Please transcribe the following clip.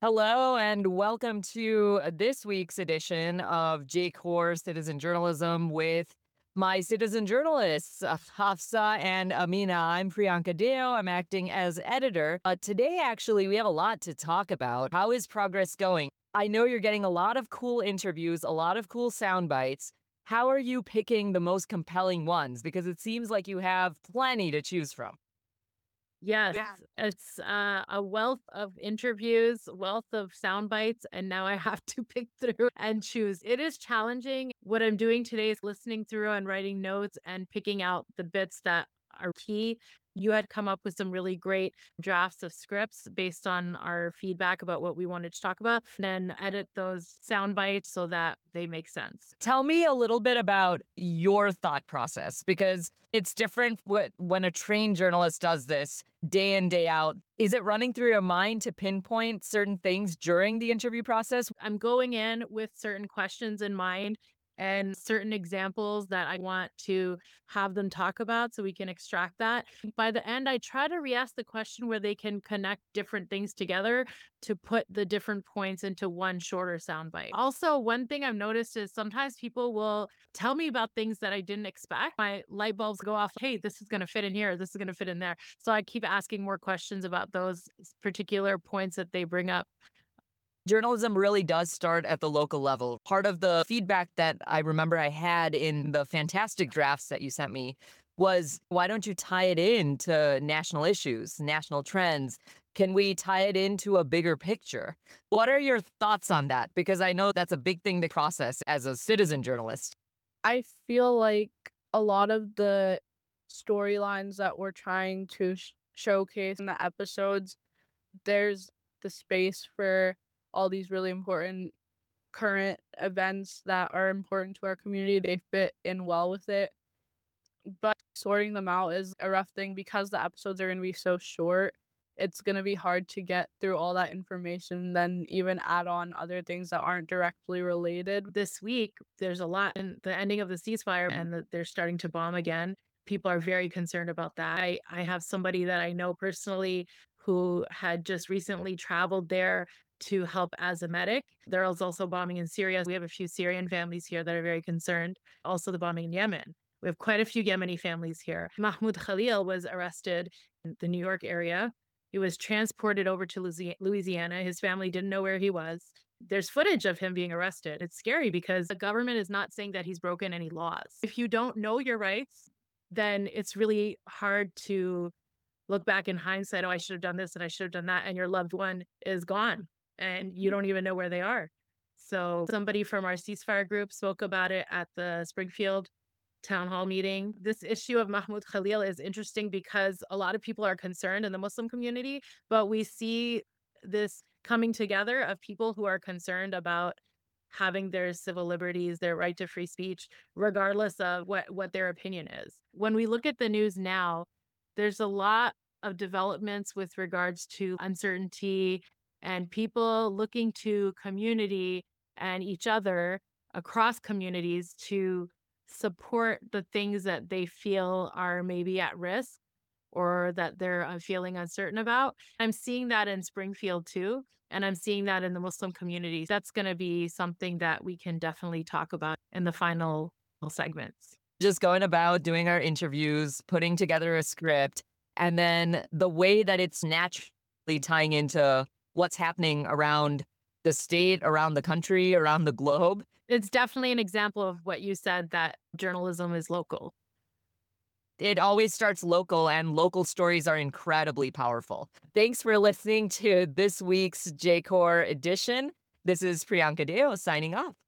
Hello and welcome to this week's edition of J-Core Citizen Journalism with my citizen journalists, Hafsa and Amina. I'm Priyanka Deo. I'm acting as editor. Today, actually, we have a lot to talk about. How is progress going? I know you're getting a lot of cool interviews, a lot of cool sound bites. How are you picking the most compelling ones? Because it seems like you have plenty to choose from. Yes, it's a wealth of interviews, wealth of sound bites, and now I have to pick through and choose. It is challenging. What I'm doing today is listening through and writing notes and picking out the bits that are key. You had come up with some really great drafts of scripts based on our feedback about what we wanted to talk about, and then edit those sound bites so that they make sense. Tell me a little bit about your thought process because it's different when a trained journalist does this day in, day out. Is it running through your mind to pinpoint certain things during the interview process? I'm going in with certain questions in mind and certain examples that I want to have them talk about so we can extract that. By the end, I try to re ask the question where they can connect different things together to put the different points into one shorter soundbite. Also, one thing I've noticed is sometimes people will tell me about things that I didn't expect. My light bulbs go off, hey, this is going to fit in here, this is going to fit in there. So I keep asking more questions about those particular points that they bring up. Journalism really does start at the local level. Part of the feedback that I remember I had in the fantastic drafts that you sent me was why don't you tie it into national issues, national trends? Can we tie it into a bigger picture? What are your thoughts on that? Because I know that's a big thing to process as a citizen journalist. I feel like a lot of the storylines that we're trying to showcase in the episodes, there's the space for all these really important current events that are important to our community. They fit in well with it. But sorting them out is a rough thing because the episodes are going to be so short. It's going to be hard to get through all that information, then even add on other things that aren't directly related. This week, there's a lot in the ending of the ceasefire and that they're starting to bomb again. People are very concerned about that. I have somebody that I know personally who had just recently traveled there to help as a medic. There is also bombing in Syria. We have a few Syrian families here that are very concerned. Also, the bombing in Yemen. We have quite a few Yemeni families here. Mahmoud Khalil was arrested in the New York area. He was transported over to Louisiana. His family didn't know where he was. There's footage of him being arrested. It's scary because the government is not saying that he's broken any laws. If you don't know your rights, then it's really hard to look back in hindsight, oh, I should have done this and I should have done that. And your loved one is gone and you don't even know where they are. So somebody from our ceasefire group spoke about it at the Springfield town hall meeting. This issue of Mahmoud Khalil is interesting because a lot of people are concerned in the Muslim community, but we see this coming together of people who are concerned about having their civil liberties, their right to free speech, regardless of what their opinion is. When we look at the news now, there's a lot of developments with regards to uncertainty and people looking to community and each other across communities to support the things that they feel are maybe at risk or that they're feeling uncertain about. I'm seeing that in Springfield too. And I'm seeing that in the Muslim communities. That's going to be something that we can definitely talk about in the final segments. Just going about doing our interviews, putting together a script, and then the way that it's naturally tying into what's happening around the state, around the country, around the globe. It's definitely an example of what you said that journalism is local. It always starts local, and local stories are incredibly powerful. Thanks for listening to this week's J-Core edition. This is Priyanka Deo signing off.